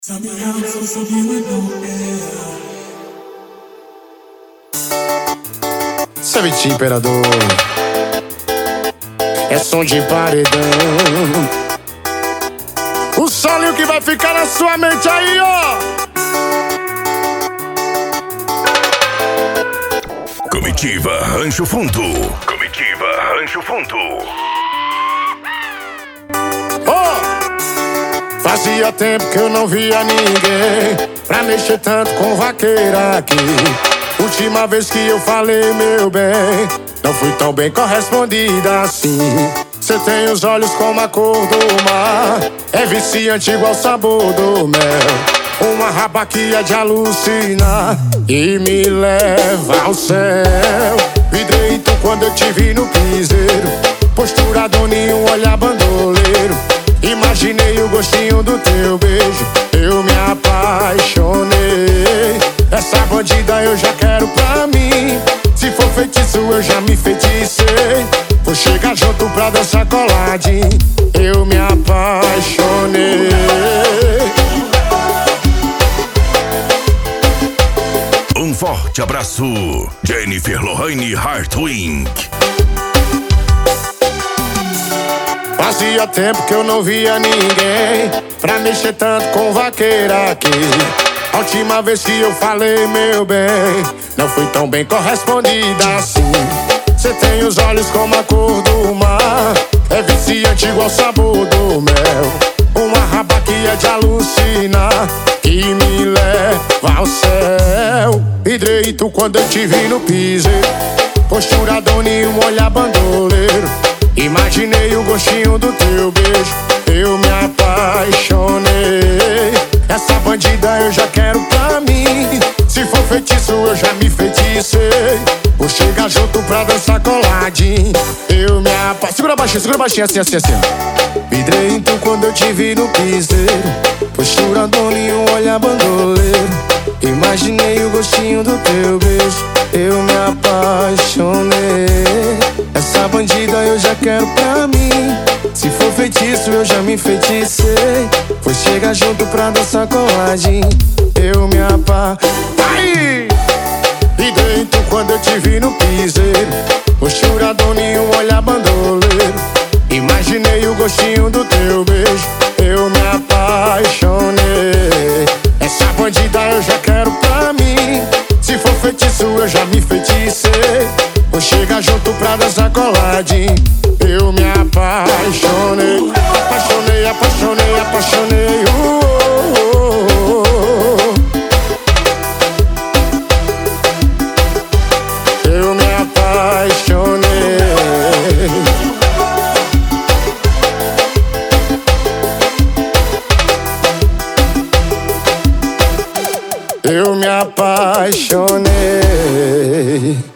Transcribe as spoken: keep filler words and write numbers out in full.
Savage Imperador, é som de paredão. O solinho que vai ficar na sua mente aí, ó. Comitiva Rancho Fundo. Comitiva Rancho Fundo. Oh! Fazia tempo que eu não via ninguém pra mexer tanto com vaqueira aqui. Última vez que eu falei, meu bem, não fui tão bem correspondida assim. Cê tem os olhos como a cor do mar, é viciante igual o sabor do mel. Uma raba que é de alucinar e me leva ao céu. Vidrei então quando eu te vi no piseiro, postura doninho, olhar bandoleiro. Imaginei o gostinho do teu beijo, eu me apaixonei. Essa bandida eu já quero pra mim, se for feitiço eu já me feticei. Vou chegar junto pra dançar coladinho, eu me apaixonei. Um forte abraço, Jennifer Lohane Hartwig. Fazia tempo que eu não via ninguém pra mexer tanto com vaqueira aqui. A última vez que eu falei, meu bem, não fui tão bem correspondida assim. Cê tem os olhos como a cor do mar, é viciante igual o sabor do mel. Uma raba que é de alucinar, que me leva ao céu. Vidrei tu quando eu te vi no piseiro, postura doninho, olhar bandoleiro. Imaginei o gostinho do teu beijo, eu me apaixonei. Essa bandida eu já quero pra mim, se for feitiço eu já me feticei. Vou chegar junto pra dançar coladinho, eu me apaixonei. Segura baixinho, segura baixinho, assim, assim, assim. Vidrei então quando eu te vi no piseiro, postura doninho, olhar bandoleiro. Imaginei o gostinho do teu beijo, eu me apaixonei. Essa bandida eu já quero pra mim, se for feitiço eu já me feticei. Vou chegar junto pra dançar coladinho, eu me apaixonei. E dentro quando eu te vi no piseiro, postura doninho, olhar bandoleiro. Imaginei o gostinho do teu beijo, eu me apaixonei. Essa bandida eu já quero pra mim, se for feitiço eu já me feticei. Vou chegar junto pra dançar coladinho, eu me apaixonei. Apaixonei, apaixonei, apaixonei, uh, uh, uh, uh. Eu me apaixonei. Eu me apaixonei.